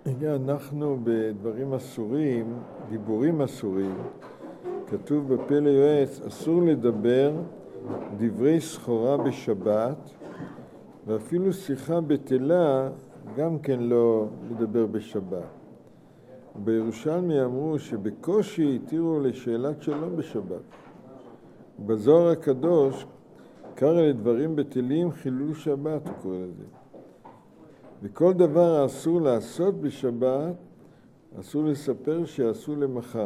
אנחנו בדברים אסורים, דיבורים אסורים, כתוב בפה ליועץ, אסור לדבר דברי סחורה בשבת, ואפילו שיחה בטלה גם כן לא לדבר בשבת. בירושלמי אמרו שבקושי התירו לשאלת שלום בשבת. בזוהר הקדוש קרא לדברים בטלים חילול שבת, הוא קורא לזה. וכל דבר האסור לעשות בשבת, אסור לספר שאסור למחר.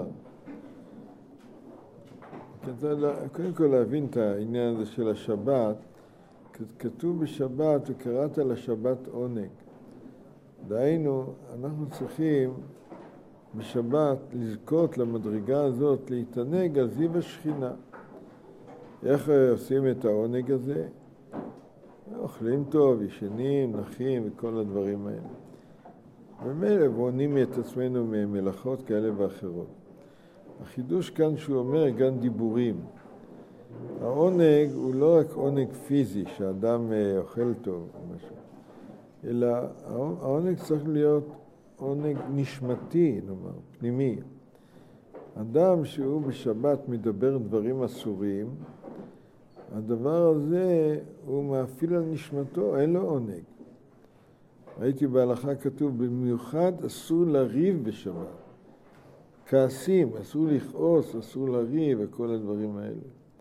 קודם כל להבין את העניין הזה של השבת. כתוב בשבת וקראת לשבת עונג. דהיינו, אנחנו צריכים בשבת לזכות למדרגה הזאת, להתענג על זיו השכינה. איך עושים את העונג הזה? אוכלים טוב, ישנים, נחים וכל הדברים האלה. ומילא בונים את עצמנו ממלאכות כאלה ואחרות. החידוש כאן שהוא אומר גם דיבורים. העונג הוא לא רק עונג פיזי, שאדם אוכל טוב או משהו, אלא העונג צריך להיות עונג נשמתי, נאמר, פנימי. אדם שהוא בשבת מדבר דברים אסורים, הדבר הזה הוא מאפיל על נשמתו, אין לו עונג. ראיתי בהלכה כתוב, במיוחד אסור לריב בשבת. כעסים, אסור לכעוס, אסור לריב וכל הדברים האלה.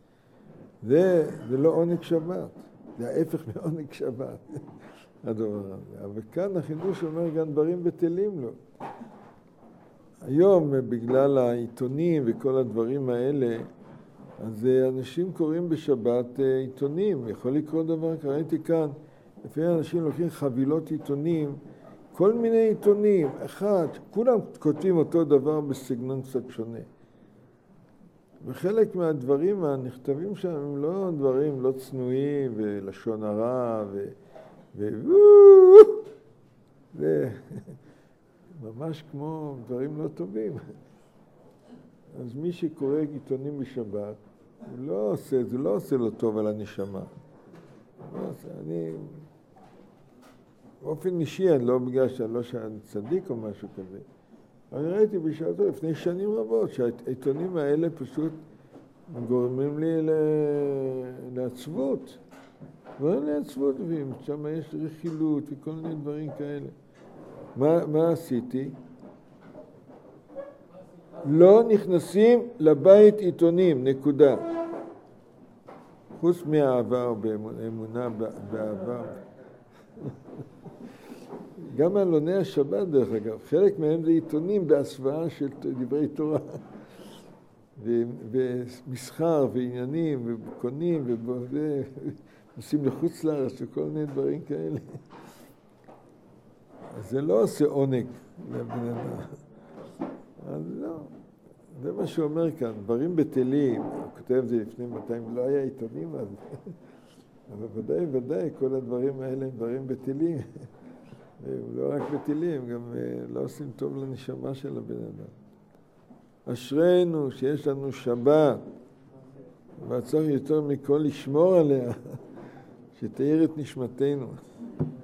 זה לא עונג שבת, זה ההפך מעונג שבת, הדבר הזה. אבל כאן החידוש אומר גם דברים בטלים לו. היום, בגלל העיתונים וכל הדברים האלה, אז אנשים קוראים בשבת עיתונים. יכול לקרות דבר, ראיתי כאן, לפעמים אנשים לוקחים חבילות עיתונים, כל מיני עיתונים, אחד, כולם כותבים אותו דבר בסגנון קצת שונה. וחלק מהדברים הנכתבים שם הם לא דברים לא צנועים ולשון הרע זה ממש כמו דברים לא טובים. אז מי שקורא עיתונים בשבת, הוא לא עושה לו טוב על הנשמה. אני באופן אישי, לא בגלל שאני צדיק או משהו כזה. אני ראיתי בשעתו לפני שנים רבות שהעיתונים האלה פשוט גורמים לי לעצבות. גורמים לעצבות, ושם יש רכילות וכל מיני דברים כאלה. מה עשיתי? לא נכנסים לבית עיתונים, נקודה. חוץ מהאהבה או באמונה באהבה. גם עלוני השבת, דרך אגב, חלק מהם זה עיתונים בהסוואה של דברי תורה. ומסחר ועניינים וקונים ועושים לחוץ לארץ וכל מיני דברים כאלה. אז זה לא עושה עונג לבן אדם. אז לא. זה מה שהוא אומר כאן, דברים בטלים, הוא כותב את זה לפני 200, לא היה עיתונים אז. אבל ודאי, כל הדברים האלה הם דברים בטלים. לא רק בטלים, גם לא עושים טוב לנשמה של הבן אדם. אשרינו שיש לנו שבת, וצריך יותר מכל לשמור עליה, שתאיר את נשמתנו.